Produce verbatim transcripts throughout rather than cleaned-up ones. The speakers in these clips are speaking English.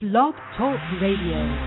Blog Talk Radio.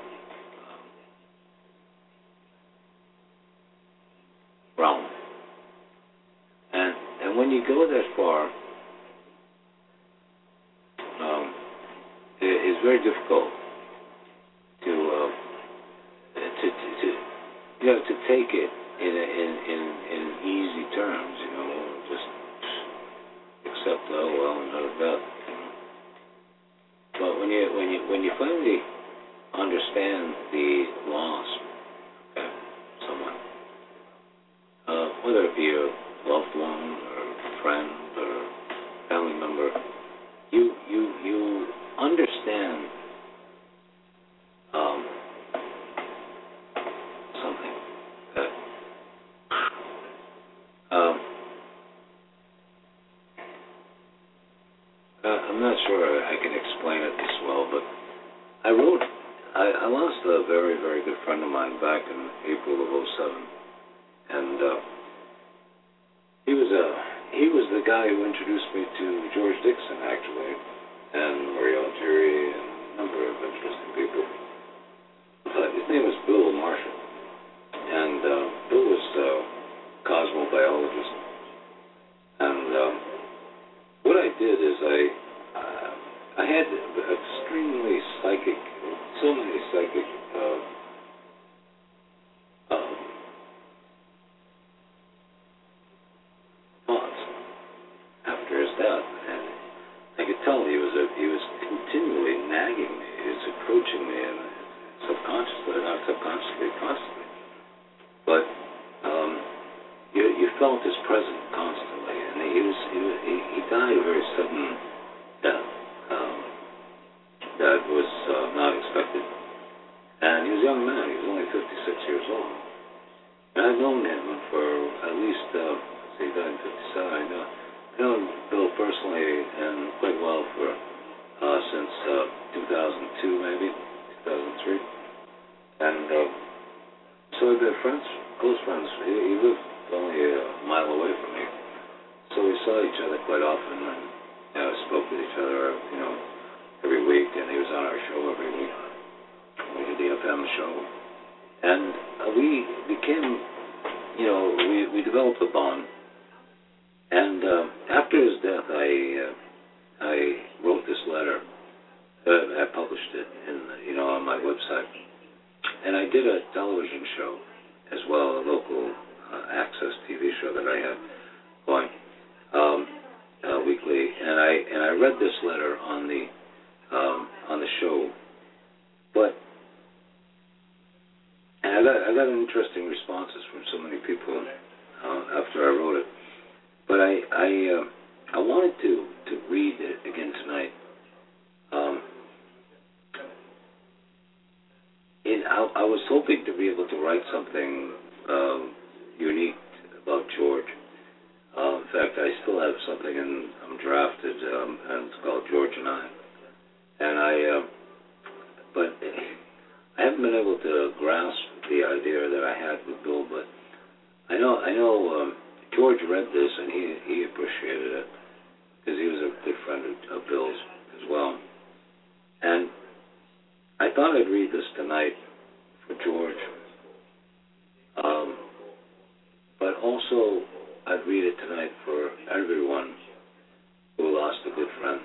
realm. and when you go that far, um, it, it's very difficult to, uh, to, to, to, you know, to take it in, a, in, in, in easy terms, you know, just accept, oh, well, none of that. You know. But when you, when you, when you finally understand the loss of someone, uh, whether it be a loved one or a friend or a family member, you you you understand um, something that um, uh, I'm not sure I can explain it this well, but I wrote. I, I lost a very, very good friend of mine back in April of oh seven, and uh, he was a he was the guy who introduced me to George Dixon, actually, and Muriel Jury, and a number of interesting people. Uh, his name was Bill Marshall, and uh, Bill was a cosmobiologist, and um, what I did is I uh, I had extremely psychic. So many psychic uh, um, thoughts after his death, and I could tell he was a, he was continually nagging me. He was approaching me, and subconsciously, not subconsciously, constantly. But um, you you felt his presence constantly, and he was he was, he, he died a very sudden death. Um, that was uh, not expected. And he was a young man. He was only fifty-six years old. And I've known him for at least, uh, let's see, he died in fifty-seven. I know, I've known Bill personally and quite well for uh, since uh, two thousand two, maybe, two thousand three. And uh, so we've been friends, close friends. He, he lived only a mile away from me. So we saw each other quite often and you know, spoke with each other, you know, every week, and he was on our show every week. We did the F M show, and uh, we became, you know, we, we developed a bond. And uh, after his death, I uh, I wrote this letter. Uh, I published it, in you know, on my website, and I did a television show as well, a local uh, access T V show that I had going um, uh, weekly, and I and I read this letter on the Um, on the show, but and I got I got interesting responses from so many people uh, after I wrote it. But I I uh, I wanted to to read it again tonight. Um, it, I, I was hoping to be able to write something um, unique about George. Uh, in fact, I still have something in I'm drafted, um, and it's called George and I. And I, uh, but I haven't been able to grasp the idea that I had with Bill. But I know, I know um, George read this and he he appreciated it because he was a good friend of, of Bill's as well. And I thought I'd read this tonight for George, um, but also I'd read it tonight for everyone who lost a good friend.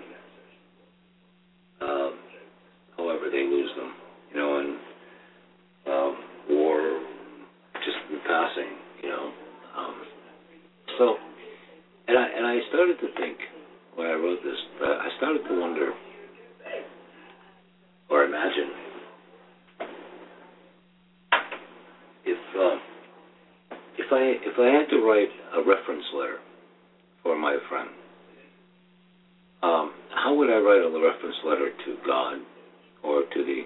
Um, however they lose them, you know, and um, or just in passing, you know. Um, so, and I and I started to think when I wrote this, uh, I started to wonder or imagine if uh, if I if I had to write a reference letter for my friend. Um, how would I write a reference letter to God or to the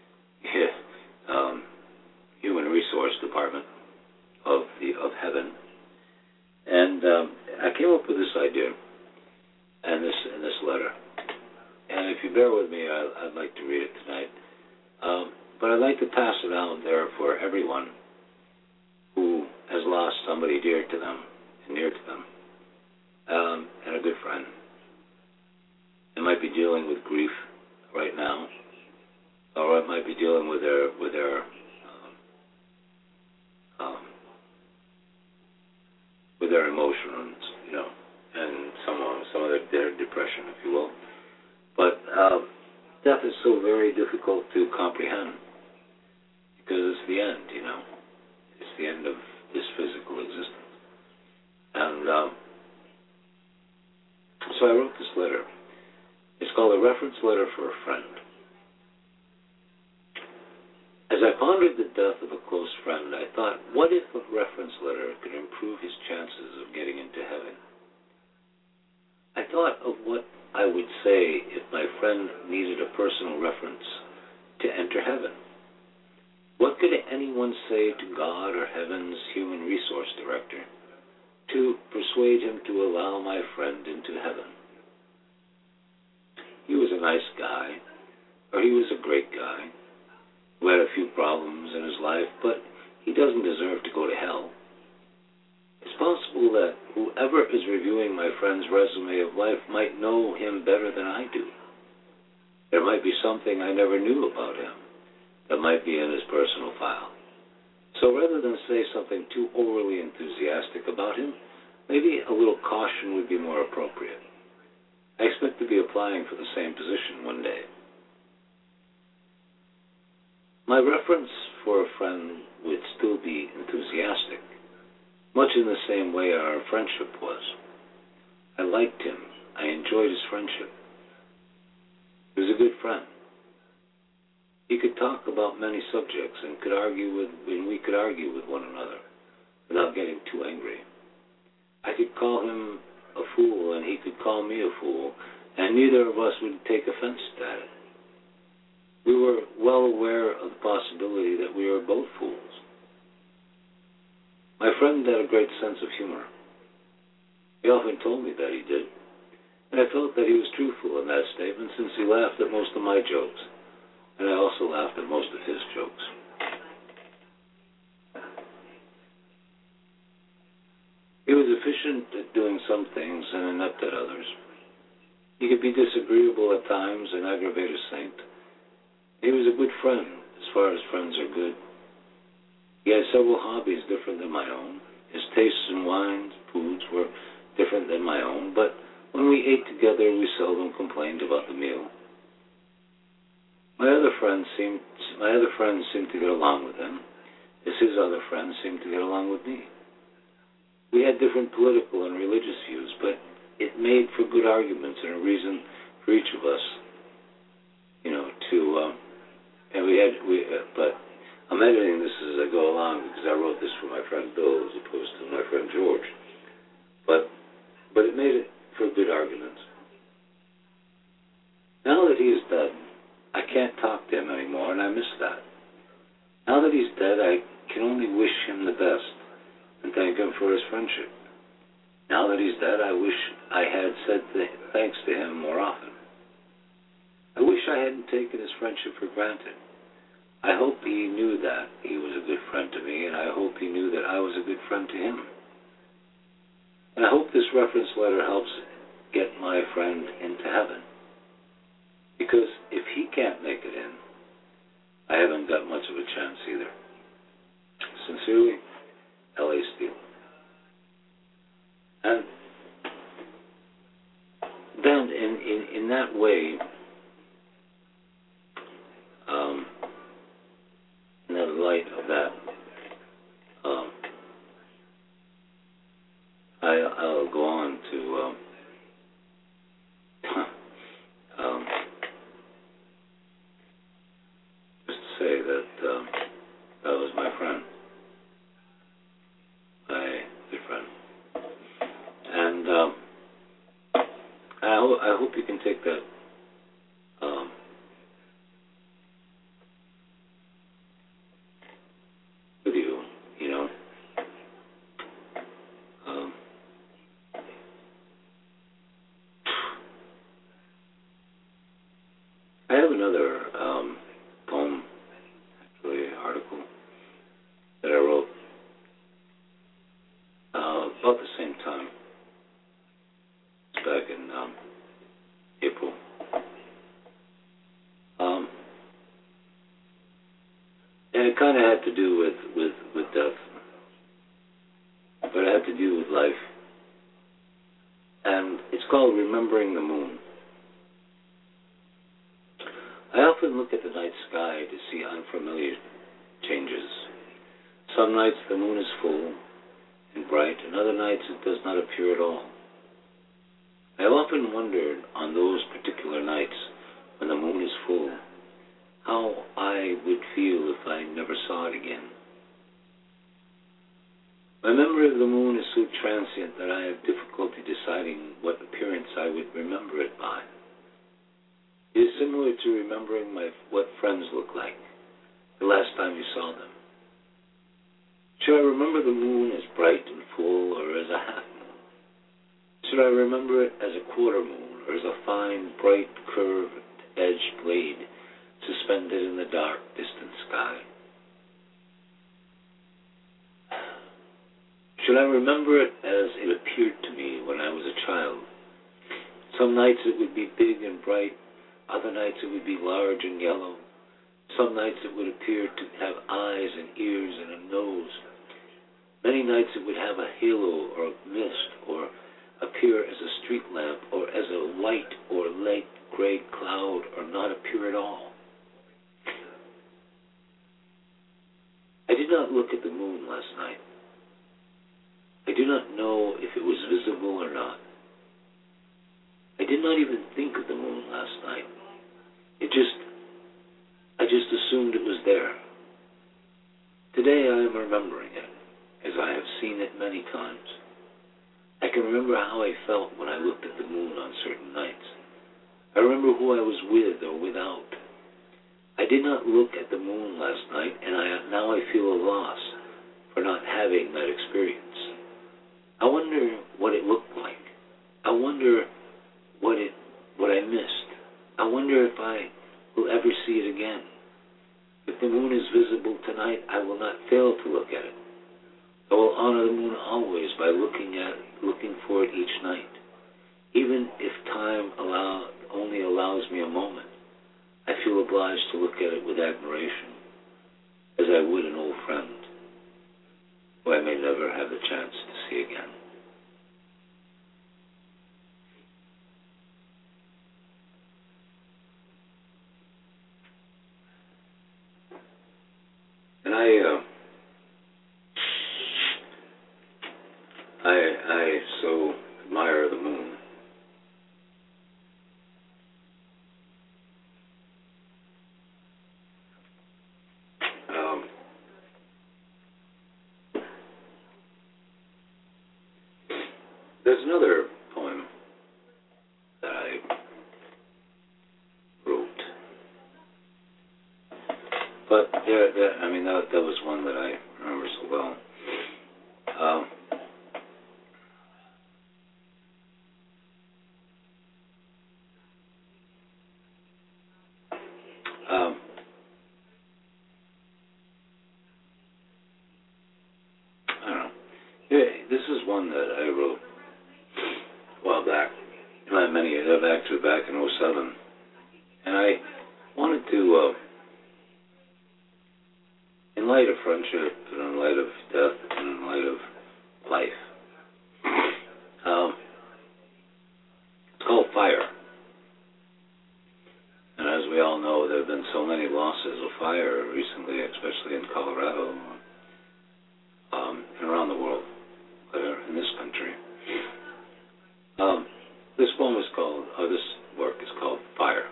um, Human Resource Department of the of heaven? And um, I came up with this idea and this in this letter. And if you bear with me, I, I'd like to read it tonight. Um, but I'd like to pass it out there for everyone who has lost somebody dear to them and near to them, um, and a good friend. They might be dealing with grief right now, or it might be dealing with their with their um, um, with their emotions, you know. and some of, some of their, their depression, if you will. But uh, death is so very difficult to comprehend because it's the end, you know. It's the end of this physical existence. And um, so I wrote this letter. It's called A Reference Letter for a Friend. As I pondered the death of a close friend, I thought, what if a reference letter could improve his chances of getting into heaven? I thought of what I would say if my friend needed a personal reference to enter heaven. What could anyone say to God or heaven's human resource director to persuade him to allow my friend into heaven? He was a nice guy, or he was a great guy, who had a few problems in his life, but he doesn't deserve to go to hell. It's possible that whoever is reviewing my friend's resume of life might know him better than I do. There might be something I never knew about him that might be in his personal file. So rather than say something too overly enthusiastic about him, maybe a little caution would be more appropriate. I expect to be applying for the same position one day. My reference for a friend would still be enthusiastic, much in the same way our friendship was. I liked him. I enjoyed his friendship. He was a good friend. He could talk about many subjects and could argue with, and we could argue with one another without getting too angry. I could call him a fool and he could call me a fool, and neither of us would take offense at it. We were well aware of the possibility that we were both fools. My friend had a great sense of humor. He often told me that he did, and I felt that he was truthful in that statement since he laughed at most of my jokes, and I also laughed at most of his jokes. He was efficient at doing some things and inept at others. He could be disagreeable at times and aggravate a saint. He was a good friend, as far as friends are good. He had several hobbies different than my own. His tastes in wines, foods were different than my own, but when we ate together, we seldom complained about the meal. My other friends seemed, my other friends seemed to get along with him, as his other friends seemed to get along with me. We had different political and religious views, but it made for good arguments and a reason for each of us, you know, to. Um, And we had, we, uh, but I'm editing this as I go along because I wrote this for my friend Bill as opposed to my friend George. But, but it made it for good arguments. Now that he is dead, I can't talk to him anymore, and I miss that. Now that he's dead, I can only wish him the best and thank him for his friendship. Now that he's dead, I wish I had said th- thanks to him more often. I wish I hadn't taken his friendship for granted. I hope he knew that he was a good friend to me, and I hope he knew that I was a good friend to him. And I hope this reference letter helps get my friend into heaven. Because if he can't make it in, I haven't got much of a chance either. Sincerely, L A Steele. And then in, in, in that way, Um, in the light of that, um, I, I'll go on to um, um, just to say that um, that was my friend, my good friend, and um, I, ho- I hope you can take that. Um, with you, you know. Um, I have another um, poem, actually, article that I wrote uh, about the same time. It's back in um, April. Um, and it kind of had to do with, with, with death, but it had to do with life. and it's called Remembering the Moon. I often look at the night sky to see unfamiliar changes. Some nights the moon is full and bright, and other nights it does not appear at all. I have often wondered on those particular nights when the moon is full, how I would feel if I never saw it again. My memory of the moon is so transient that I have difficulty deciding what appearance I would remember it by. It is similar to remembering my what friends look like the last time you saw them. Should I remember the moon as bright and full, or as a half moon? Should I remember it as a quarter moon, or as a fine, bright, curved-edged blade suspended in the dark, distant sky? Should I remember it as it appeared to me when I was a child? Some nights it would be big and bright, other nights it would be large and yellow. Some nights it would appear to have eyes and ears and a nose. Many nights it would have a halo or a mist, or appear as a street lamp, or as a white or light gray cloud, or not appear at all. I did not look at the moon last night. I do not know if it was visible or not. I did not even think of the moon last night. It just, I just assumed it was there. Today I am remembering it, as I have seen it many times. I can remember how I felt when I looked at the moon on certain nights. I remember who I was with or without. I did not look at the moon last night, and I, now I feel a loss for not having that experience. I wonder what it looked like. I wonder what it, what I missed. I wonder if I will ever see it again. If the moon is visible tonight, I will not fail to look at it. I will honor the moon always by looking at, looking for it each night. Even if time allow, only allows me a moment, I feel obliged to look at it with admiration, as I would an old friend, who I may never have the chance to see again. And I, uh, I, I so admire the moon. Um, there's another poem that I wrote, but there, there, I mean, that, that was one that I remember so well. Um, um, I don't know. Yeah, this is one that I wrote a while back, not many, actually back in oh seven, and I wanted to, uh, in light of friendship, and in light of death, and in light of life, um, it's called Fire. And as we all know, there have been so many losses of fire recently, especially in Colorado, um, and around the world, uh, in this country. Um, this poem is called, or this work is called Fire.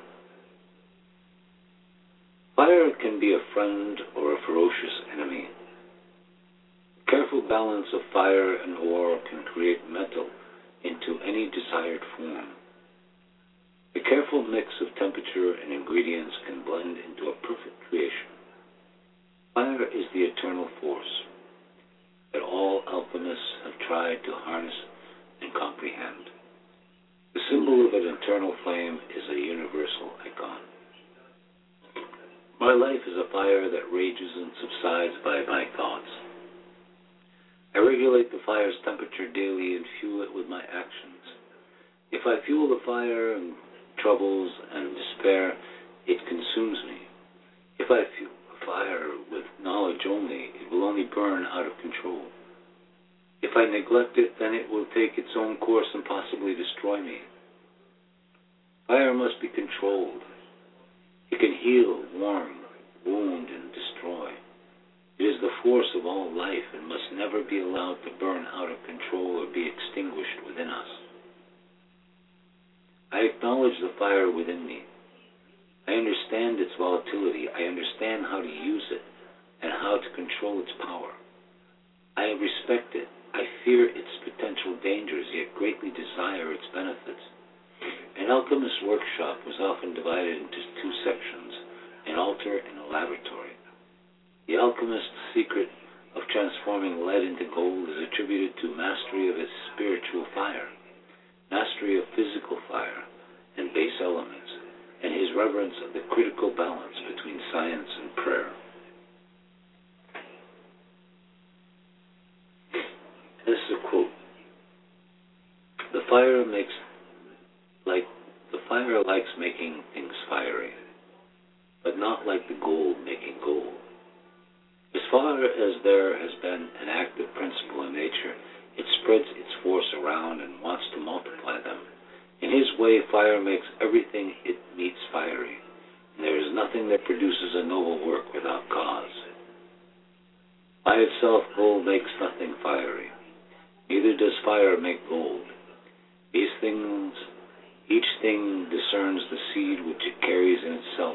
Fire can be a friend or a ferocious enemy. A careful balance of fire and ore can create metal into any desired form. A careful mix of temperature and ingredients can blend into a perfect creation. Fire is the eternal force that all alchemists have tried to harness and comprehend. The symbol of an eternal flame is a universal icon. My life is a fire that rages and subsides by my thoughts. I regulate the fire's temperature daily and fuel it with my actions. If I fuel the fire and troubles and despair, it consumes me. If I fuel the fire with knowledge only, it will only burn out of control. If I neglect it, then it will take its own course and possibly destroy me. Fire must be controlled. It can heal, warm, wound, and destroy. It is the force of all life and must never be allowed to burn out of control or be extinguished within us. I acknowledge the fire within me. I understand its volatility. I understand how to use it and how to control its power. I respect it. I fear its potential dangers, yet greatly desire its benefits. An alchemist's workshop was often divided into two sections, an altar and a laboratory. The alchemist's secret of transforming lead into gold is attributed to mastery of its spiritual fire, mastery of physical fire and base elements, and his reverence of the critical balance between science and prayer. This is a quote. The fire makes like the fire likes making things fiery, but not like the gold making gold. As far as there has been an active principle in nature, it spreads its force around and wants to multiply them. In his way, fire makes everything it meets fiery, and there is nothing that produces a noble work without cause. By itself, gold makes nothing fiery. Neither does fire make gold. These things, each thing discerns the seed which it carries in itself.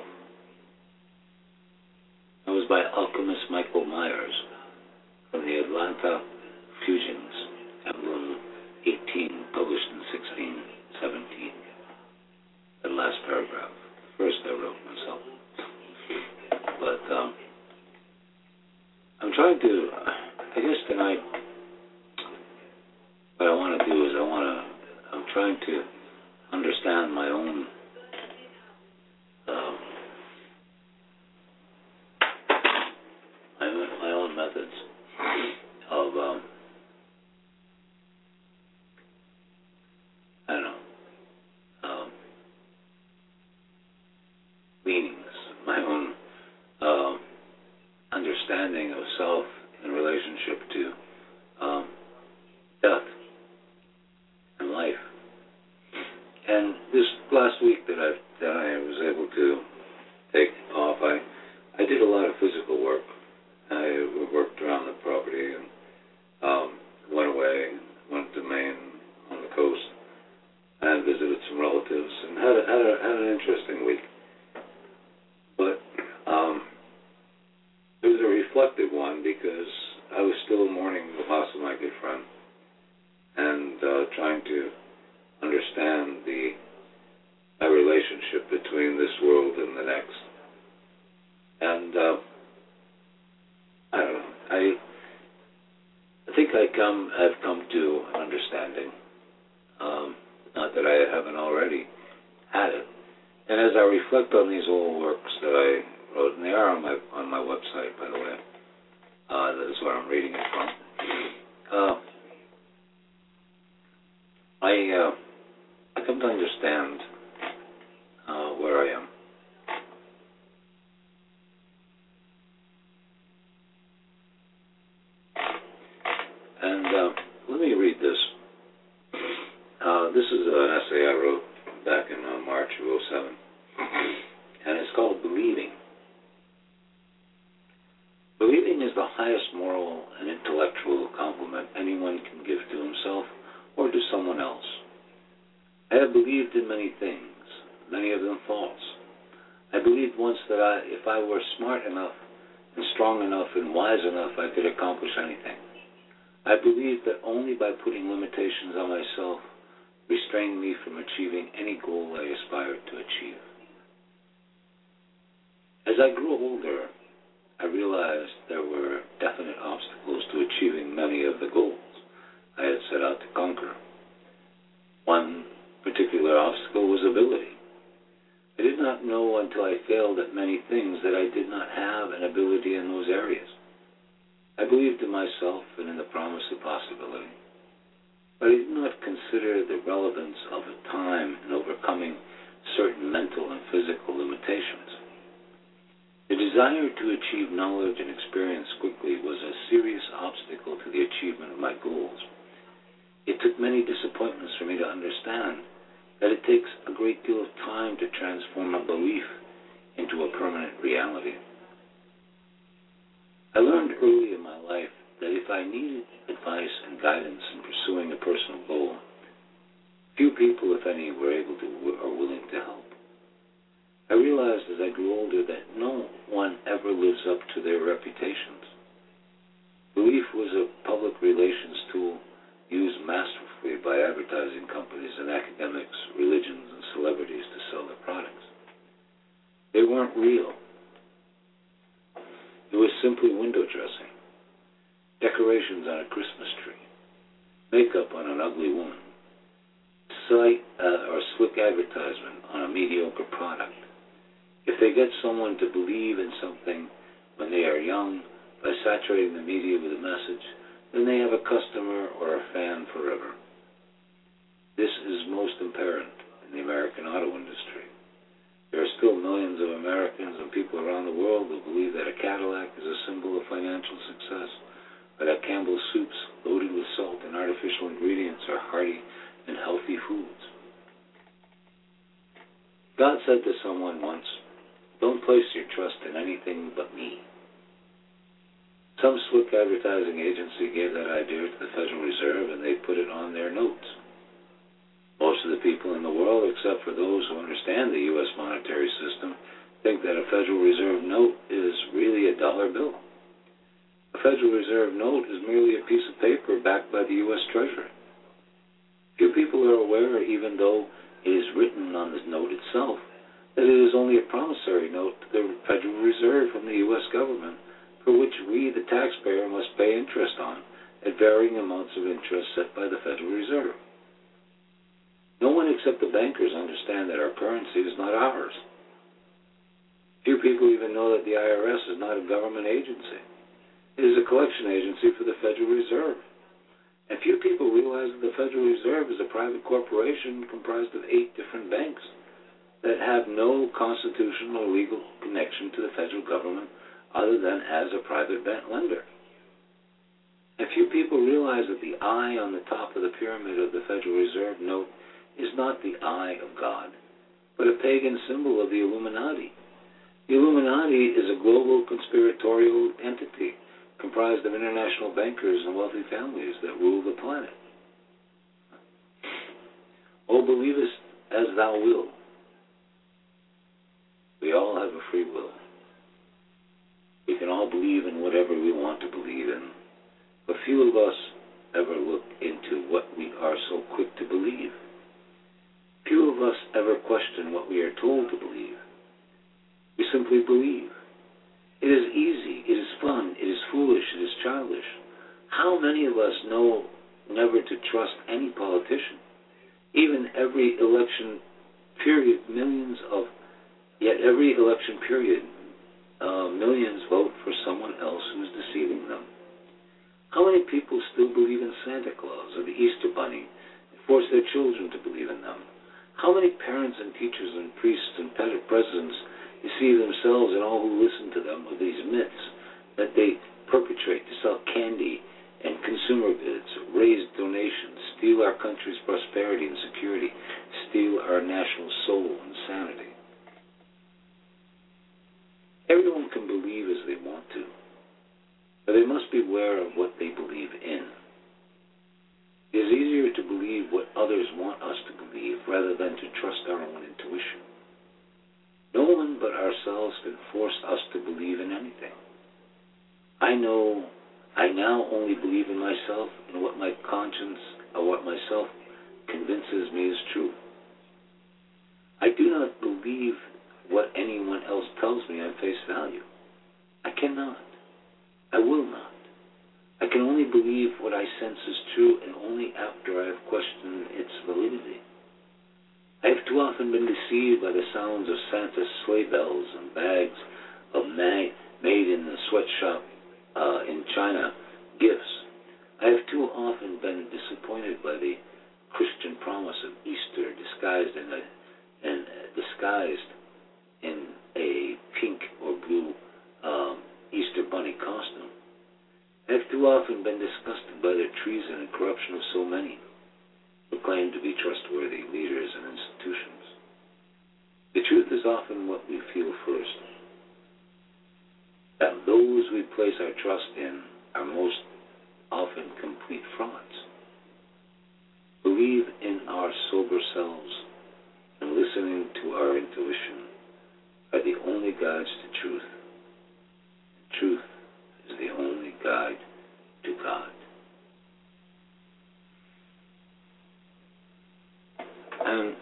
That was by alchemist Michael Myers from the Atlanta Fusions, Emblem eighteen, published in sixteen seventeen. The last paragraph, the first I wrote myself. But um, I'm trying to, I guess tonight, what I want to do is I want to, I'm trying to understand my own um, my, my own methods of um, I don't know um, meanings, my own um, understanding of self in relationship to um, death and life. And this last week that I that I was able to take off, I I did a lot of physical work. I worked around the property and um, went away, went to Maine on the coast, and visited some relatives, and had a, had, a, had an interesting week. But um, it was a reflective one because I was still mourning the loss of my good friend and uh, trying to understand the my relationship between this world and the next. And uh, I don't know. I I think I come I've come to an understanding. Um, not that I haven't already had it. And as I reflect on these old works that I wrote, and they are on my on my website, by the way. Uh, that is where I'm reading it from. Uh, I uh, I come to understand uh, where I am. And uh, let me read this. Uh, this is an essay I wrote back in uh, March of oh seven, and it's called Believing. Believing is the highest moral and intellectual compliment anyone can give to himself or to someone else. I have believed in many things, many of them false. I believed once that I, if I were smart enough and strong enough and wise enough, I could accomplish anything. I believed that only by putting limitations on myself restrained me from achieving any goal I aspired to achieve. As I grew older, I realized there were definite obstacles to achieving many of the goals I had set out to conquer. One particular obstacle was ability. I did not know until I failed at many things that I did not have an ability in those areas. I believed in myself and in the promise of possibility, but I did not consider the relevance of time in overcoming certain mental and physical limitations. The desire to achieve knowledge and experience quickly was a serious obstacle to the achievement of my goals. It took many disappointments for me to understand that it takes a great deal of time to transform a belief into a permanent reality. I learned early in my life that if I needed advice and guidance in pursuing a personal goal, few people, if any, were able to or willing to help. I realized as I grew older that no one ever lives up to their reputations. Belief was a public relations tool used masterfully by advertising companies and academics, religions, and celebrities to sell their products. They weren't real. It was simply window dressing, decorations on a Christmas tree, makeup on an ugly woman, slight uh, or slick advertisement on a mediocre product. If they get someone to believe in something when they are young by saturating the media with a message, then they have a customer or a fan forever. This is most apparent in the American auto industry. There are still millions of Americans and people around the world who believe that a Cadillac is a symbol of financial success, or that Campbell's soups loaded with salt and artificial ingredients are hearty and healthy foods. God said to someone once, "Don't place your trust in anything but me." Some slick advertising agency gave that idea to the Federal Reserve, and they put it on their notes. Most of the people in the world, except for those who understand the U S monetary system, think that a Federal Reserve note is really a dollar bill. A Federal Reserve note is merely a piece of paper backed by the U S Treasury. Few people are aware, even though it is written on the note itself, that it is only a promissory note to the Federal Reserve from the U S government, for which we, the taxpayer, must pay interest on at varying amounts of interest set by the Federal Reserve. No one except the bankers understand that our currency is not ours. Few people even know that the I R S is not a government agency. It is a collection agency for the Federal Reserve. And few people realize that the Federal Reserve is a private corporation comprised of eight different banks that have no constitutional or legal connection to the federal government other than as a private bank lender. And few people realize that the eye on the top of the pyramid of the Federal Reserve note is not the eye of God, but a pagan symbol of the Illuminati. The Illuminati is a global conspiratorial entity comprised of international bankers and wealthy families that rule the planet. O believest as thou wilt. We all have a free will. We can all believe in whatever we want to believe in, but few of us ever look into what we are so quick to believe. Few of us ever question what we are told to believe. We simply believe. It is easy, it is fun, it is foolish, it is childish. How many of us know never to trust any politician? Even every election period, millions of, yet every election period, uh, millions vote for someone else who's deceiving them. How many people still believe in Santa Claus or the Easter Bunny and force their children to believe in them? How many parents and teachers and priests and presidents deceive themselves and all who listen to them with these myths that they perpetrate to sell candy and consumer goods, raise donations, steal our country's prosperity and security, steal our national soul and sanity? Everyone can believe as they want to, but they must be aware of what they believe in. It is easier to believe what others want us to believe rather than to trust our own intuition. No one but ourselves can force us to believe in anything. I know I now only believe in myself and what my conscience or what myself convinces me is true. I do not believe what anyone else tells me at face value. I cannot. I will not. I can only believe what I sense is true, and only after I have questioned its validity. I have too often been deceived by the sounds of Santa's sleigh bells and bags of ma- made in the sweatshop uh, in China gifts. I have too often been disappointed by the Christian promise of Easter disguised in a and uh, disguised in a pink or blue corruption of so many who claim to be trustworthy leaders and institutions. The truth is often what we feel first, that those we place our trust in are most often complete frauds. Believe in our sober selves, and listening to our intuition are the only guides to truth. Truth is the only guide to God. And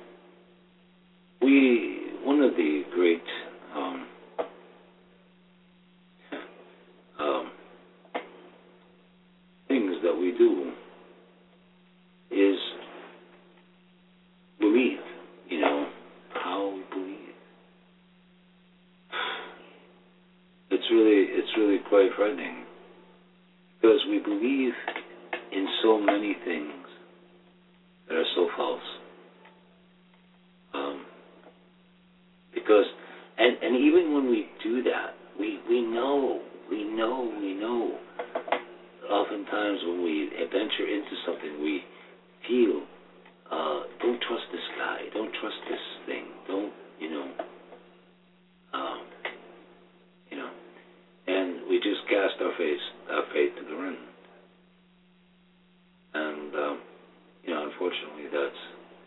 we, one of the great um, um, things that we do is believe, you know, how we believe. It's really, it's really quite frightening, because we believe in so many things that are so false. Um, because, and, and even when we do that, we, we know, we know, we know. Oftentimes when we venture into something, we feel, uh, don't trust this guy, don't trust this thing, don't, you know, um, you know, and we just cast our faith, our faith to the wind. And, um, you know, unfortunately, that's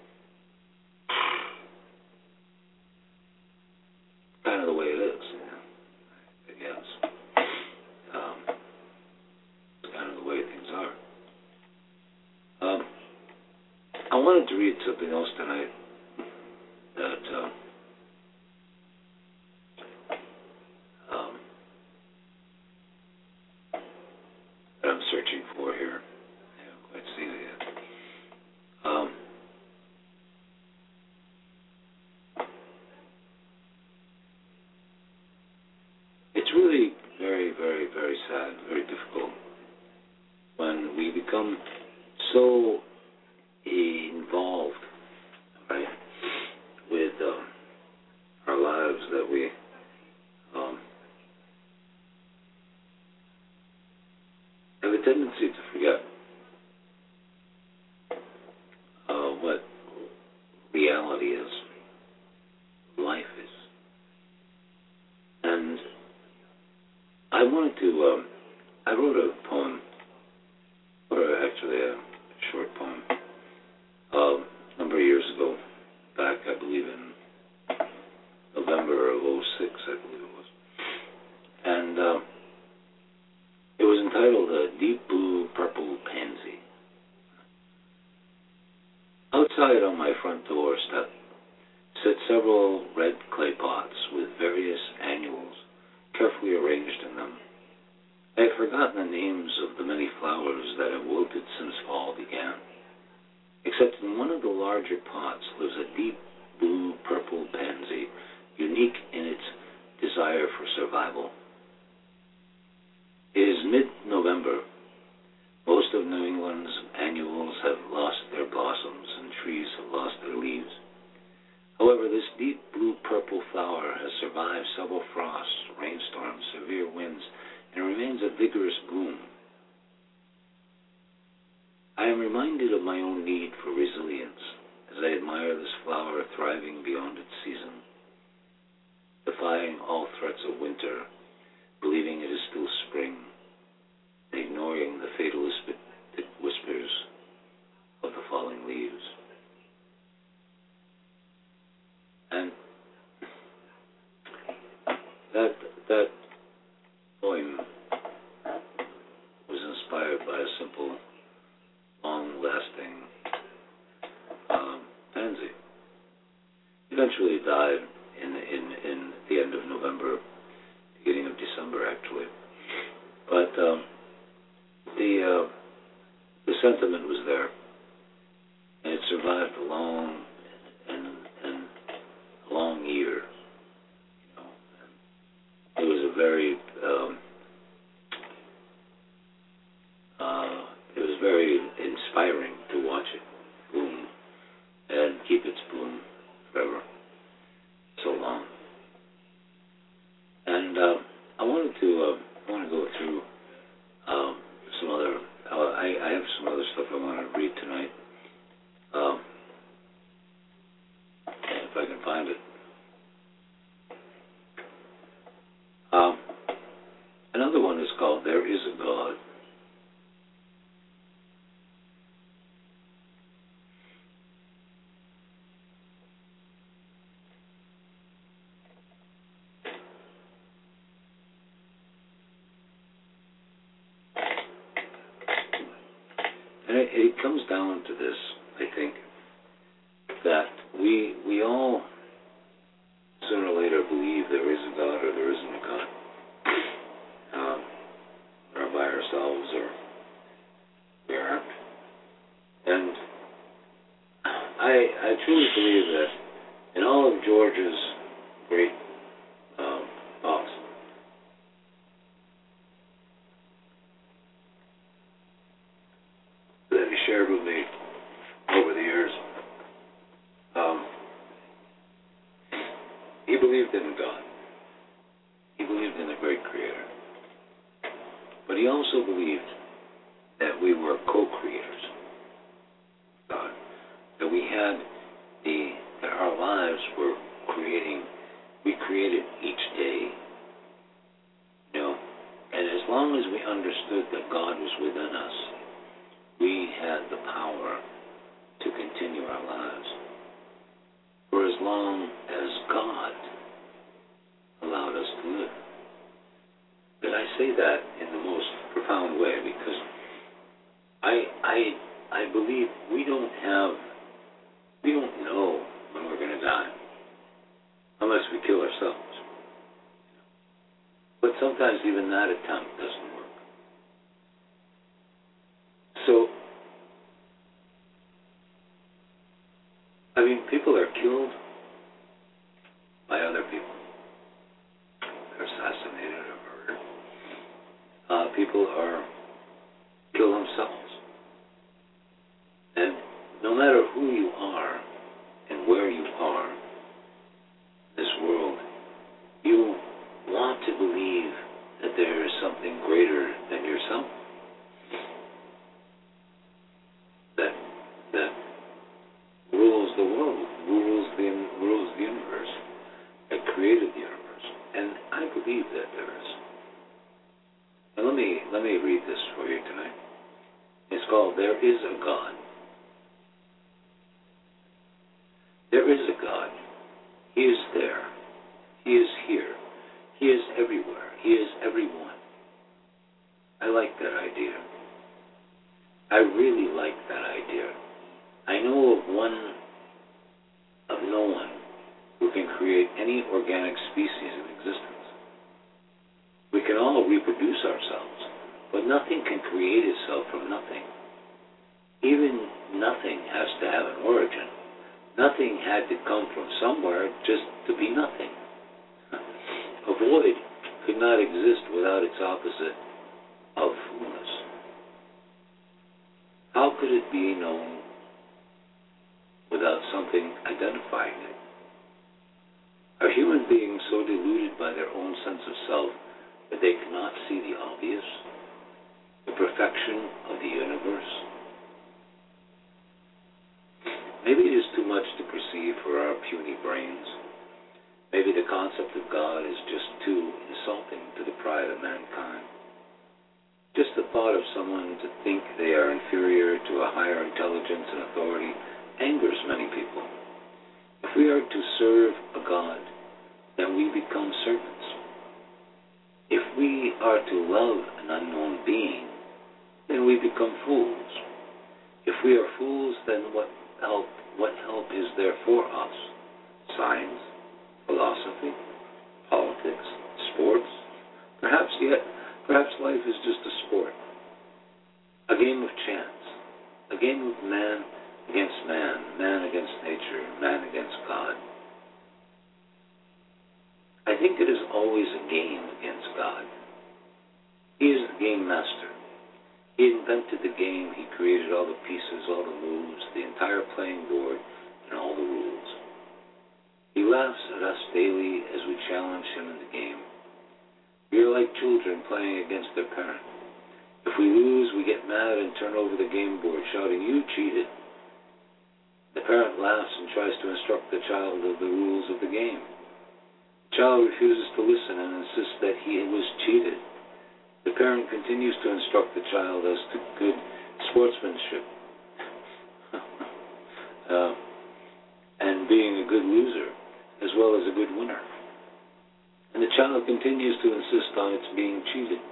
kind of the way it is, you know, I guess. Um, it's kind of the way things are. Um, I wanted to read something else tonight that uh, um, that I'm searching for here. I haven't quite seen it yet. Um, it's really very, very, very sad, very difficult when we become so involved, right, with um, our lives that we um, have a tendency to forget uh, what reality is, life is. And I wanted to, um, I wrote a poem, or actually a short poem, um, a number of years ago, back, I believe in November of oh six, I believe it was. And um, it was entitled A Deep Blue Purple Pansy. Outside on my front door step sit several red clay pots with various annuals carefully arranged in them. I have forgotten the names of the many flowers that have wilted since fall began, except in one of the larger pots lives a deep blue purple pansy, unique in its desire for survival. It is mid-November. Most of New England's annuals have lost their blossoms and trees have lost their leaves. However, this deep blue-purple flower has survived several frosts, rainstorms, severe winds, and remains a vigorous bloom. I am reminded of my own need for resilience as I admire this flower thriving beyond its season, defying all threats of winter, believing it is still spring, and ignoring the fatalistic whispers of the falling leaves. And that that poem was inspired by a simple, long-lasting um, pansy. Eventually died in in in the end of November, beginning of December, actually. But um, the uh, the sentiment was there, and it survived a long and and long year. You know, it was a very um, uh, it was very inspiring to watch it bloom and keep its bloom forever, so long. And uh, I wanted to uh, I want to go through um, some other. Uh, I, I have some other stuff find it. Um, another one is called There Is a God. And it, it comes down to this, I think, that we we all sooner or later believe there is a God or there isn't a God. Um, or by ourselves or we aren't. And I I truly believe that in all of George's great um, talks, that he shared with me over the years, um, he believed in God. He believed in a great creator. But he also believed that we were co-creators of God. That we had the, that our lives were creating, we created each day. You know, and as long as we understood that God was within us, we had the power to continue our lives. For as long as God allowed us to live. And I say that in the most profound way because I I I believe we don't have we don't know when we're going to die unless we kill ourselves. But sometimes even that attempt doesn't work. So I mean, people are killed by other people. They're assassinated or murdered. Uh, people are kill themselves. And no matter who you are and where you are in this world, you want to believe that there is something greater than yourself. That that rules the world, rules the rules the universe, that created the universe. And I believe that there is. And let me let me read this for you tonight. It's called There Is a God. There is a God. He is there. He is here. He is everywhere. He is everyone. I like that idea. I really like that idea. I know of one, of no one, who can create any organic species in existence. We can all reproduce ourselves, but nothing can create itself from nothing. Even nothing has to have an origin. Nothing had to come from somewhere just to be nothing. A void could not exist without its opposite of fullness. How could it be known without something identifying it? Are human beings so deluded by their own sense of self that they cannot see the obvious, the perfection of the universe? Maybe it is too much to perceive for our puny brains. Maybe the concept of God is just too insulting to the pride of mankind. Just the thought of someone to think they are inferior to a higher intelligence and authority angers many people. If we are to serve a God, then we become servants. If we are to love an unknown being, then we become fools. If we are fools, then what help, what help is there for us? Science, philosophy, politics, sports? Perhaps yet, perhaps life is just a sport, a game of chance, a game of man against man, man against nature, man against God. I think it is always a game against God. He is the game master. He invented the game. He created all the pieces, all the moves, the entire playing board, and all the rules. He laughs at us daily as we challenge him in the game. We are like children playing against their parent. If we lose, we get mad and turn over the game board, shouting, "You cheated." The parent laughs and tries to instruct the child of the rules of the game. The child refuses to listen and insists that he was cheated. The parent continues to instruct the child as to good sportsmanship uh, and being a good loser as well as a good winner. And the child continues to insist on its being cheated.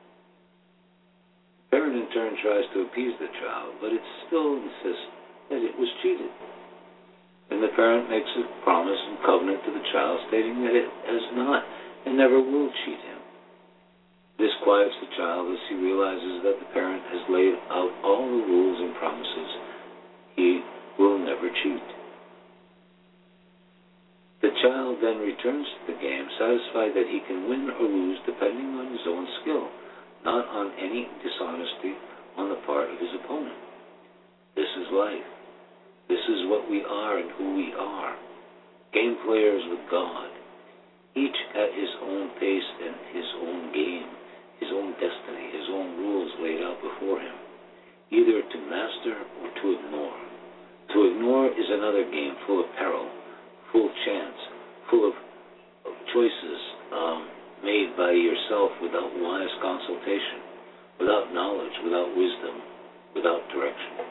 The parent in turn tries to appease the child, but it still insists that it was cheated. And the parent makes a promise and covenant to the child stating that it has not and never will cheat him. This quiets the child as he realizes that the parent has laid out all the rules and promises. He will never cheat. The child then returns to the game, satisfied that he can win or lose depending on his own skill, not on any dishonesty on the part of his opponent. This is life. This is what we are and who we are. Game players with God, each at his own pace and his own game, his own destiny, his own rules laid out before him, either to master or to ignore. To ignore is another game full of peril, full of chance, full of, of choices um, made by yourself without wise consultation, without knowledge, without wisdom, without direction.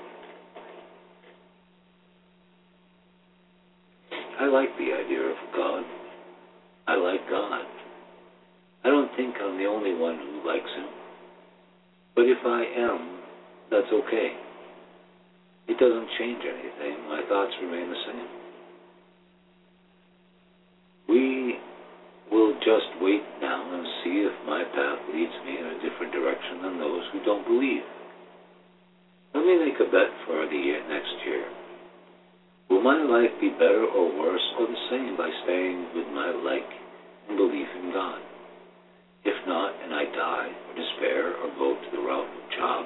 I like the idea of God. I like God. I don't think I'm the only one who likes him. But if I am, that's okay. It doesn't change anything. My thoughts remain the same. We will just wait now and see if my path leads me in a different direction than those who don't believe. Let me make a bet for the year, next year. Will my life be better or worse or the same by staying with my like and belief in God? If not, and I die or despair or go to the route of Job,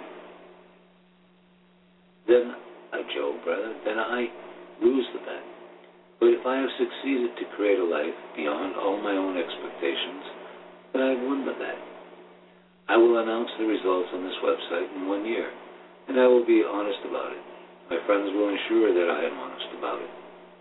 then I, Job, rather, then I lose the bet. But if I have succeeded to create a life beyond all my own expectations, then I have won the bet. I will announce the results on this website in one year, and I will be honest about it. My friends will ensure that I am honest about it.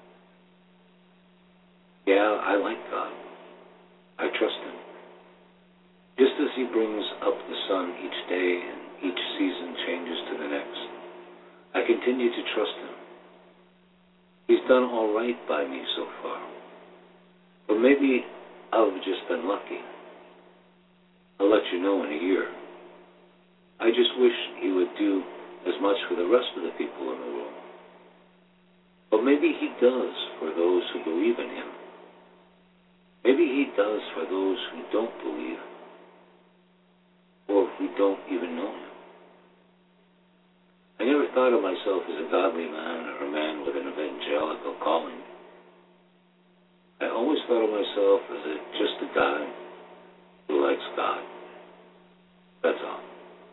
Yeah, I like God. I trust him. Just as he brings up the sun each day and each season changes to the next, I continue to trust him. He's done all right by me so far. But maybe I've just been lucky. I'll let you know in a year. I just wish he would do as much for the rest of the people in the world. But maybe he does for those who believe in him. Maybe he does for those who don't believe or who don't even know him. I never thought of myself as a godly man or a man with an evangelical calling. I always thought of myself as a, just a guy who likes God. That's all.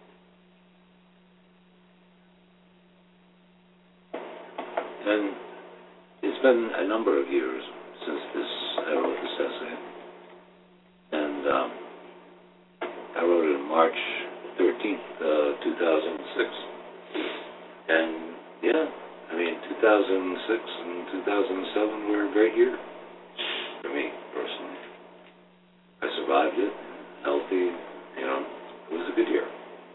And it's been a number of years since this I wrote this essay. And um, I wrote it on March thirteenth, uh, two thousand six. And yeah, I mean, two thousand six and two thousand seven were a great year for me, personally. I survived it, healthy, you know, it was a good year.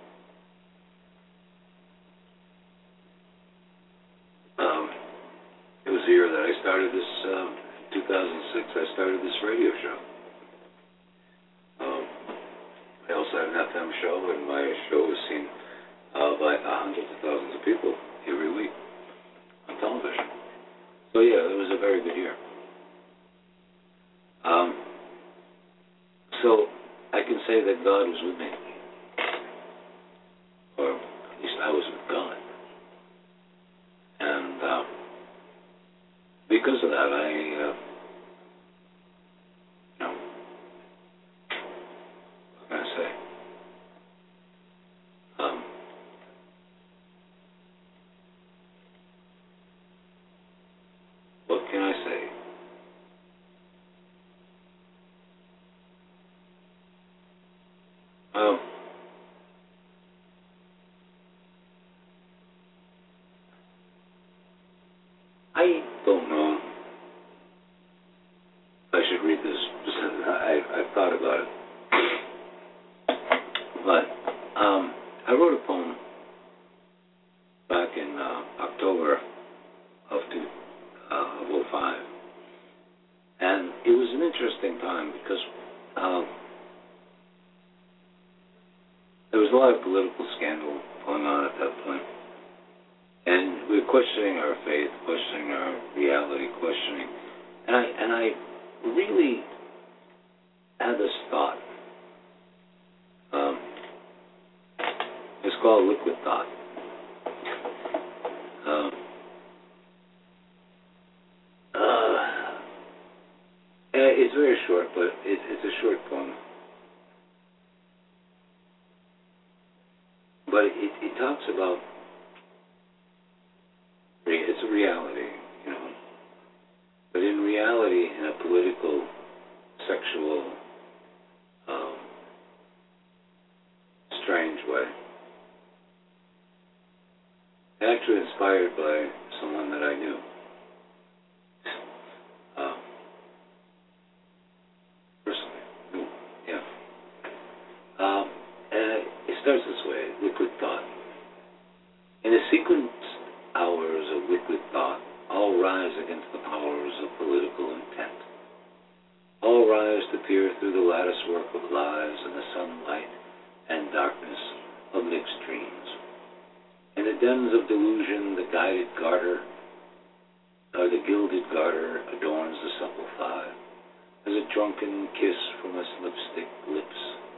Um, it was the year that I started this, um, two thousand six, I started this radio show. Um, I also have an F M show, and my show was seen uh, by hundreds of thousands of people every week on television. So yeah, it was a very good year. Um, so I can say that God was with me, or at least I was with God. And uh, because of that, I, uh, you know, what can I say? Um, what can I say? Um, I don't know if I should read this. I, I've thought about it. But um, I wrote a poem back in uh, October of, two, uh, of oh five. And it was an interesting time because uh, there was a lot of political scandal going on at that point. And we were questioning our faith, questioning our reality, questioning. And I, and I really had this thought. Um, it's called liquid thought. Um, uh, it's very short, but it, it's a short poem. But it, it talks about, it's a reality, you know. But in reality, in a political, sexual, um, strange way. Actually inspired by someone that I knew. Um, personally, knew, yeah. Um, and it starts this way, liquid thought. In the sequenced hours of liquid thought, all rise against the powers of political intent. All rise to peer through the lattice work of lies and the sunlight and darkness of mixed dreams. In the dens of delusion, the guided garter, or the gilded garter, adorns the supple thigh, as a drunken kiss from its lipstick lips.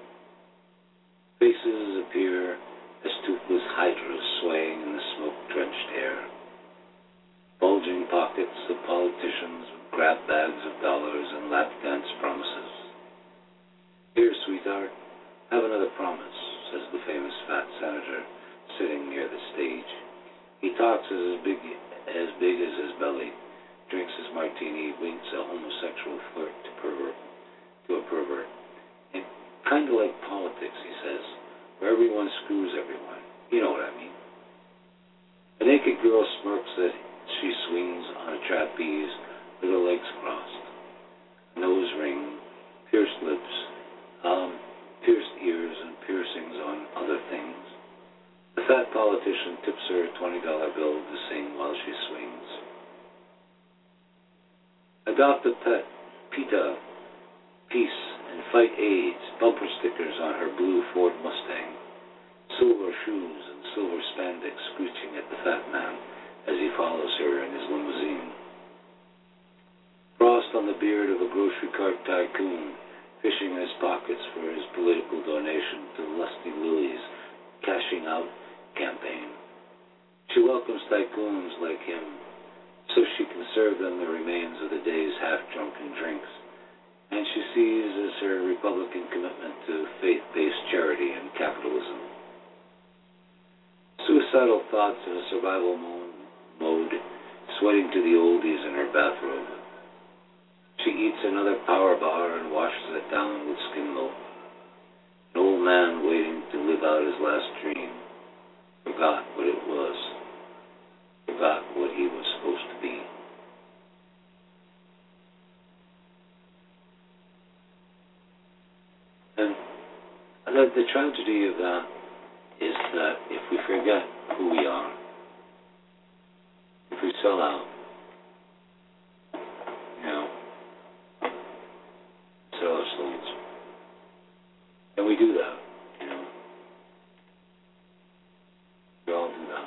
Faces appear as toothless hydras swaying in the smoke-drenched air. Bulging pockets of politicians with grab bags of dollars and lap dance promises. Here, sweetheart, have another promise, says the famous fat senator, sitting near the stage. He talks as big as big as his belly, drinks his martini, winks a homosexual flirt to pervert, to a pervert. And kind of like politics, he says, where everyone screws everyone. You know what I mean. A naked girl smirks as she swings on a trapeze with her legs crossed. A nose ring, pierced lips, um, pierced ears, and piercings on other things. The fat politician tips her a twenty dollar bill to sing while she swings. Adopt a pet, PETA, peace, and fight AIDS, bumper stickers on her blue Ford Mustang. Silver shoes and silver spandex screeching at the fat man as he follows her in his limousine. Frost on the beard of a grocery cart tycoon, fishing in his pockets for his political donation to Lusty Lily's cashing out campaign. She welcomes tycoons like him so she can serve them the remains of the day's half-drunken drinks, and she sees as her Republican commitment to faith-based charity and capitalism. Suicidal thoughts in a survival mode, sweating to the oldies in her bathrobe. She eats another power bar and washes it down with skim milk. An old man waiting to live out his last dream. Forgot what it was. Forgot what he was supposed to be. And the, the tragedy of that is that if we forget who we are, if we sell out, you know, sell our souls, and we do that, you know, we all do that.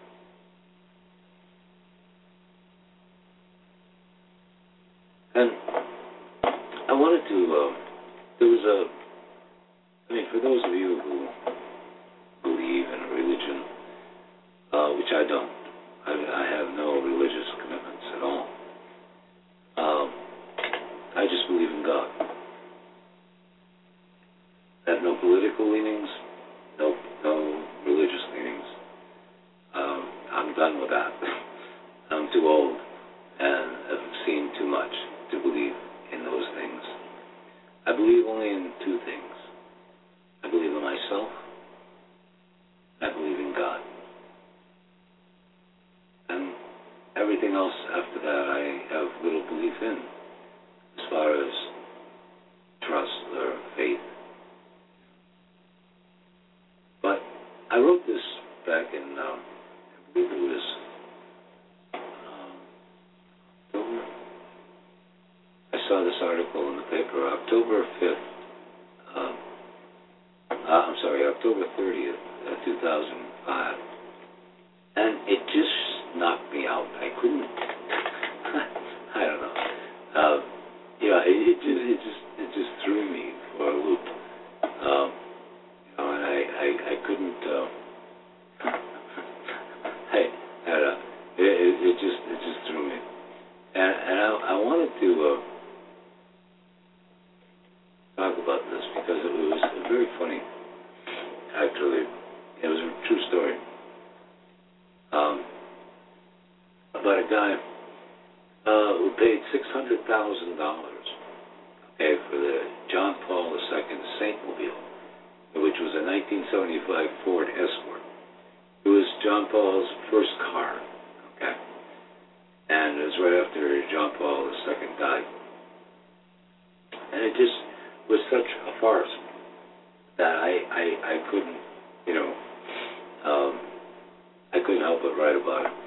And I wanted to, uh, there was a, I mean, for those of you who believe in a religion, uh, which I don't, I, I have no religious commitments at all. Um, I just believe in God. I have no political leanings, no, no religious leanings. Um, I'm done with that. I'm too old and have seen too much to believe in those things. I believe only in two things. I believe in myself. I believe in God. anything else after that I have little belief in, as far as trust or faith. But I wrote this back in, um, I believe it was um, October. I saw this article in the paper, October fifth. Um, uh, I'm sorry, October thirtieth, uh, two thousand five. And it just knocked me out. I couldn't, I don't know. Uh, yeah, it, it just, it just, it just threw me for a loop. Um, you know, and I, I, I couldn't. Uh, hey, I don't know. It, it, it just, it just threw me. And, and I, I wanted to uh, talk about this because it was very funny. Actually, it was a true story. Um, about a guy uh, who paid six hundred thousand dollars, okay, for the John Paul the Second Saintmobile, which was a nineteen seventy-five Ford Escort. It was John Paul's first car, okay, and it was right after John Paul the Second died. And it just was such a farce that I, I, I couldn't, you know, um, I couldn't help but write about it.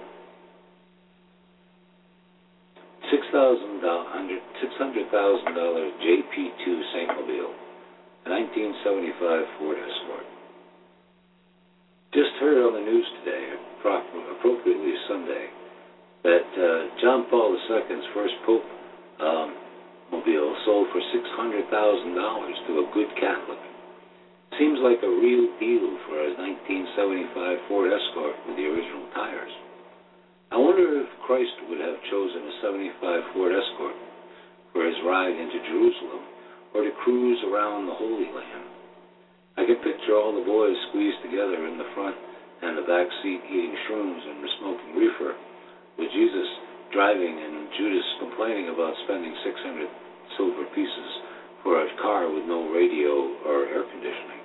Six thousand dollars, six hundred thousand dollars J P two Saintmobile, a nineteen seventy-five Ford Escort. Just heard on the news today, appropriately Sunday, that uh, John Paul the Second's first Pope um, mobile sold for six hundred thousand dollars to a good Catholic. Seems like a real deal for a nineteen seventy-five Ford Escort with the original tires. I wonder if Christ would have chosen a seventy-five Ford Escort for his ride into Jerusalem or to cruise around the Holy Land. I can picture all the boys squeezed together in the front and the back seat eating shrooms and smoking reefer, with Jesus driving and Judas complaining about spending six hundred silver pieces for a car with no radio or air conditioning.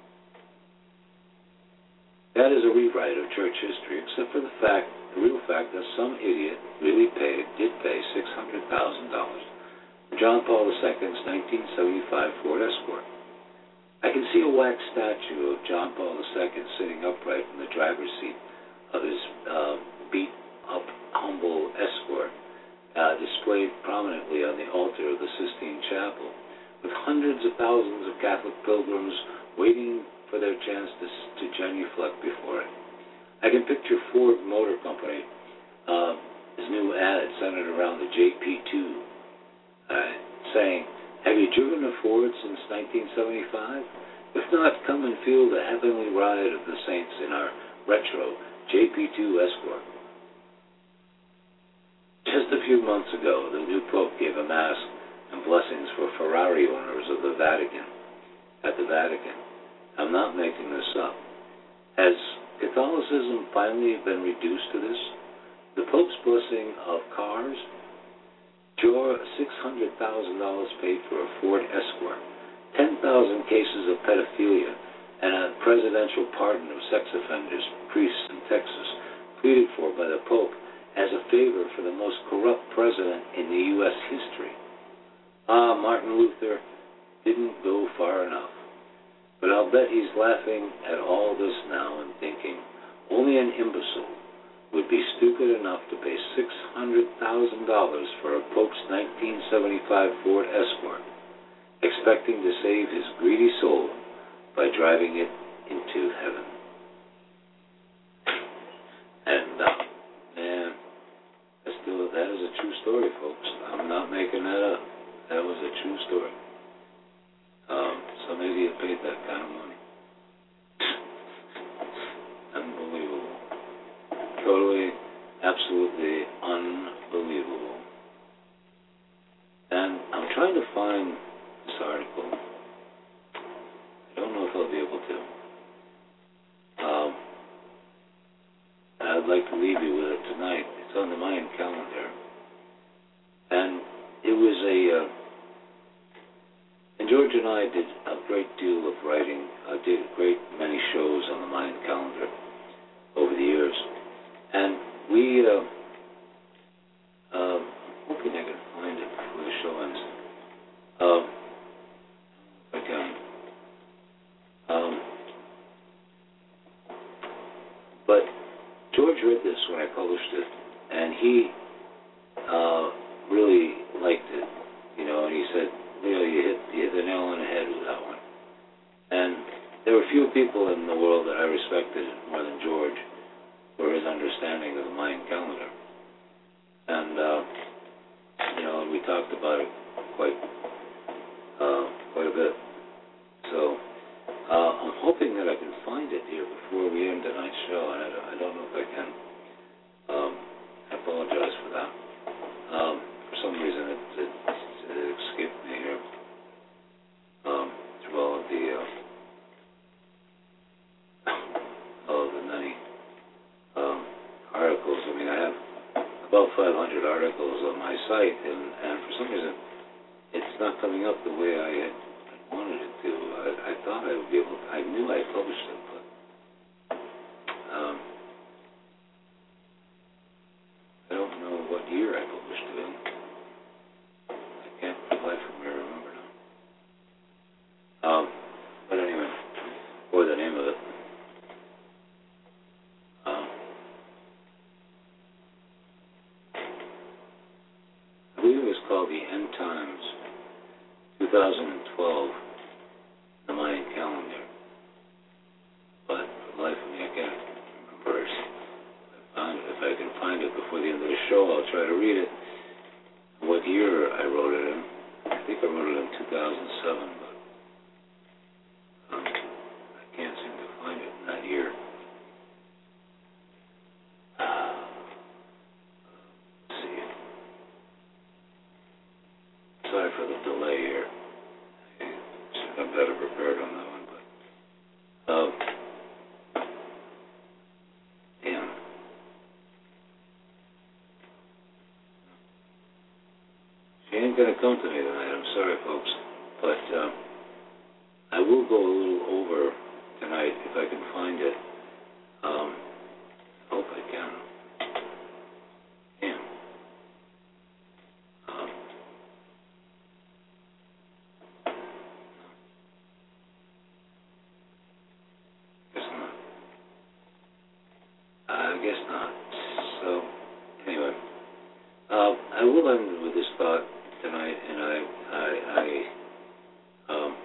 That is a rewrite of church history, except for the fact, the real fact that some idiot really paid, did pay six hundred thousand dollars for John Paul the Second's nineteen seventy-five Ford Escort. I can see a wax statue of John Paul the Second sitting upright in the driver's seat of his uh, beat-up, humble Escort, uh, displayed prominently on the altar of the Sistine Chapel, with hundreds of thousands of Catholic pilgrims waiting for their chance to, to genuflect before it. I can picture Ford Motor Company, uh, his new ad centered around the J P two, uh, saying, "Have you driven a Ford since nineteen seventy-five? If not, come and feel the heavenly ride of the saints in our retro J P two Escort." Just a few months ago, the new Pope gave a mass and blessings for Ferrari owners of the Vatican, at the Vatican. I'm not making this up. Has Catholicism finally been reduced to this? The Pope's blessing of cars? Sure, six hundred thousand dollars paid for a Ford Escort, ten thousand cases of pedophilia, and a presidential pardon of sex offenders, priests in Texas, pleaded for by the Pope as a favor for the most corrupt president in the U S history. Ah, Martin Luther didn't go far enough. But I'll bet he's laughing at all this now and thinking, only an imbecile would be stupid enough to pay six hundred thousand dollars for a Pope's nineteen seventy-five Ford Escort, expecting to save his greedy soul by driving it into heaven. And, uh, man, that's still, that is a true story, folks. I'm not making that up. That was a true story. Um, some idiot paid that kind of money. Unbelievable. Totally, absolutely unbelievable. And I'm trying to find this article. I don't know if I'll be able to. Um, I'd like to leave you with it tonight. It's on the Mayan calendar. And it was a... Uh, And George and I did a great deal of writing, uh, did a great many shows on the Mayan calendar over the years. And we uh, published it, and he uh, really liked it, you know, and he said, Leo, you hit, you hit the nail on the head with that one. And there were few people in the world that I respected more than George for his understanding of the Mayan calendar. And, uh, you know, and we talked about it quite, uh, quite a bit. So, uh, I'm hoping that I can find it here before we end tonight's show, and I, I don't know if I can. Um, I apologize for that. Um, for some reason, it, it, it escaped me here. Um, through all of the, uh, all of the many um, articles. I mean, I have about five hundred articles on my site, and, and for some reason, it's not coming up the way I had wanted it to. I, I thought I would be able to, I knew I published it, but um, I don't know what year I published it in. I can't quite from where I remember now. Um, but anyway, or the name of it. Um, I believe it was called The End Times twenty twelve, the Mayan calendar. But for the life of me, I can't remember it. If I can find it before the end of the show, I'll try to read it. What year I wrote it in. I think I wrote it in two thousand seven, but um, I can't seem to find it in that year. Uh, let's see. Sorry for the delay here. I'm better prepared on that one, but um, damn. She ain't gonna come to me tonight. I'm sorry, folks, but um, I will go a little over tonight if I can find it. Um, hope I can. Damn. Um, guess not. I guess not. So, anyway, uh, I will end with this thought tonight, and I, I, I, um,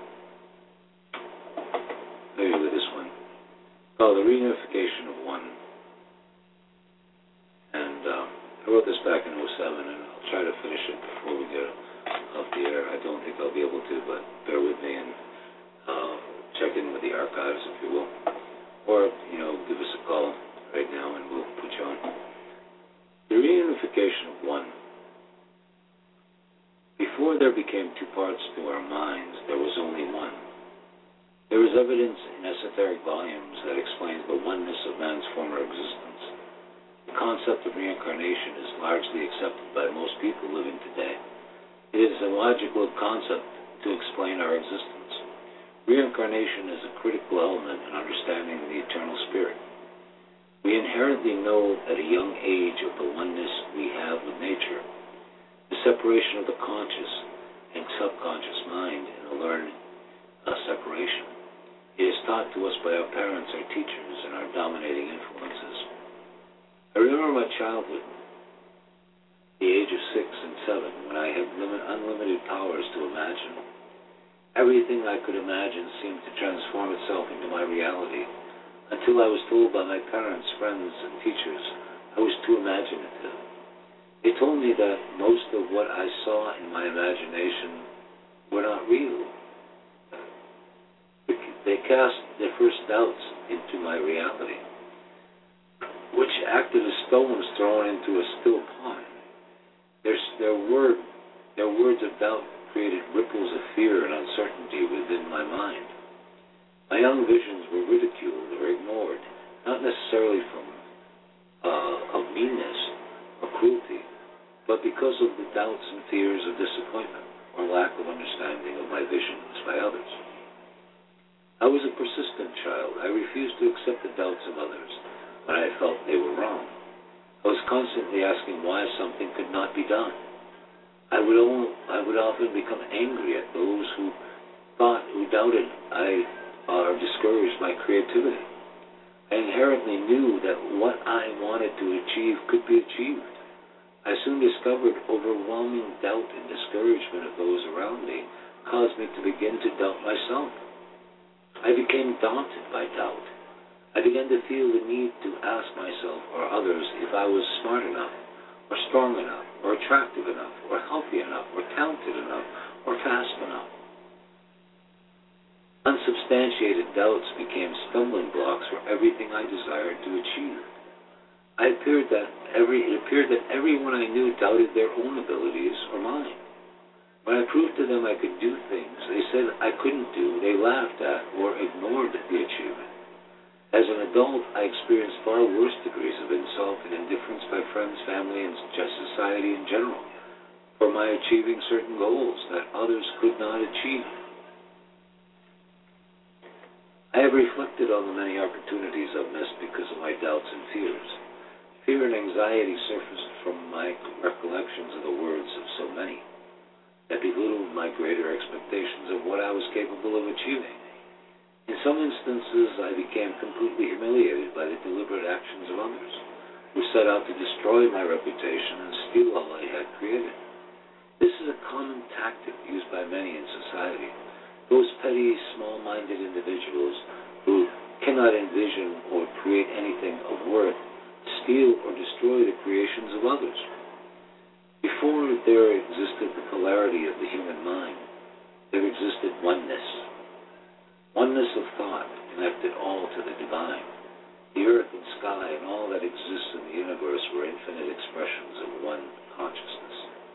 maybe with this one. Oh, the reunification of one. And um, I wrote this back in oh seven, and I'll try to finish it before we get off the air. I don't think I'll be able to, but bear with me and uh, check in with the archives, if you will. Or, you know, give us a call right now, and we'll put you on. The reunification of one. Before there became two parts to our minds, there was only one. There is evidence in esoteric volumes that explains the oneness of man's former existence. The concept of reincarnation is largely accepted by most people living today. It is a logical concept to explain our existence. Reincarnation is a critical element in understanding the eternal spirit. We inherently know at a young age of the oneness we have with nature, the separation of the conscious and subconscious mind in a learned uh, separation. It is taught to us by our parents, our teachers, and our dominating influences. I remember my childhood, the age of six and seven, when I had limit, unlimited powers to imagine. Everything I could imagine seemed to transform itself into my reality, until I was told by my parents, friends, and teachers I was too imaginative. They told me that most of what I saw in my imagination were not real. They cast their first doubts into my reality, which acted as stones thrown into a still pond. Their, their, word, their words of doubt created ripples of fear and uncertainty within my mind. My young visions were ridiculed or ignored, not necessarily from uh, of meanness or cruelty, but because of the doubts and fears of disappointment or lack of understanding of my visions by others. I was a persistent child. I refused to accept the doubts of others when I felt they were wrong. I was constantly asking why something could not be done. I would, only, I would often become angry at those who thought, who doubted I or discouraged my creativity. I I inherently knew that what I wanted to achieve could be achieved. I soon discovered overwhelming doubt and discouragement of those around me caused me to begin to doubt myself. I became daunted by doubt. I began to feel the need to ask myself or others if I was smart enough, or strong enough, or attractive enough, or healthy enough, or talented enough, or fast enough. Unsubstantiated doubts became stumbling blocks for everything I desired to achieve. I appeared that every, it appeared that everyone I knew doubted their own abilities or mine. When I proved to them I could do things they said I couldn't do, they laughed at or ignored the achievement. As an adult, I experienced far worse degrees of insult and indifference by friends, family, and just society in general for my achieving certain goals that others could not achieve. I have reflected on the many opportunities I've missed because of my doubts and fears. Fear and anxiety surfaced from my recollections of the words of so many that belittled my greater expectations of what I was capable of achieving. In some instances, I became completely humiliated by the deliberate actions of others, who set out to destroy my reputation and steal all I had created. This is a common tactic used by many in society. Those petty, small-minded individuals who cannot envision or create anything of worth steal or destroy the creations of others. Before there existed the polarity of the human mind, there existed oneness. Oneness of thought connected all to the divine. The earth and sky and all that exists in the universe were infinite expressions of one consciousness.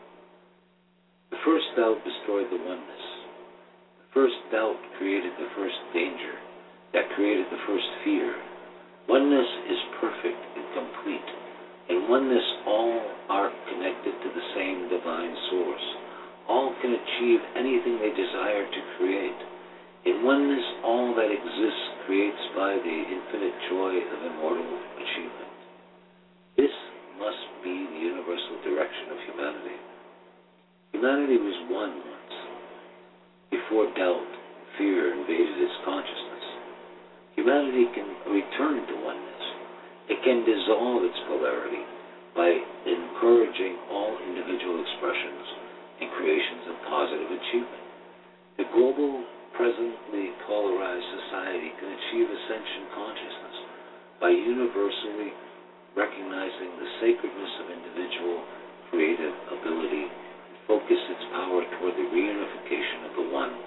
The first doubt destroyed the oneness. The first doubt created the first danger, that created the first fear. Oneness is perfect and complete. In oneness, all are connected to the same divine source. All can achieve anything they desire to create. In oneness, all that exists creates by the infinite joy of immortal achievement. This must be the universal direction of humanity. Humanity was one once, before doubt, fear invaded its consciousness. Humanity can return to oneness. It can dissolve its polarity by encouraging all individual expressions and creations of positive achievement. The global, presently polarized society can achieve ascension consciousness by universally recognizing the sacredness of individual creative ability and focus its power toward the reunification of the one.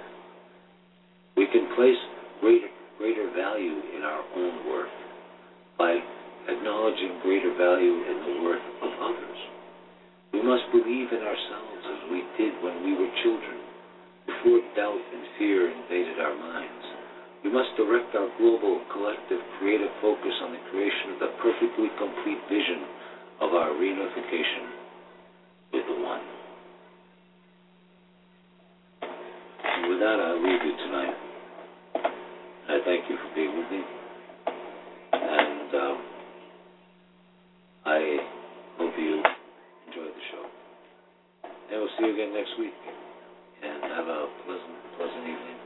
We can place greater, greater value in our own worth by acknowledging greater value in the worth of others. We must believe in ourselves as we did when we were children, before doubt and fear invaded our minds. We must direct our global, collective, creative focus on the creation of the perfectly complete vision of our reunification with the One. And with that, I'll leave you tonight. I thank you for being with me. And um, I hope you enjoyed the show. And we'll see you again next week. And have a pleasant, pleasant evening.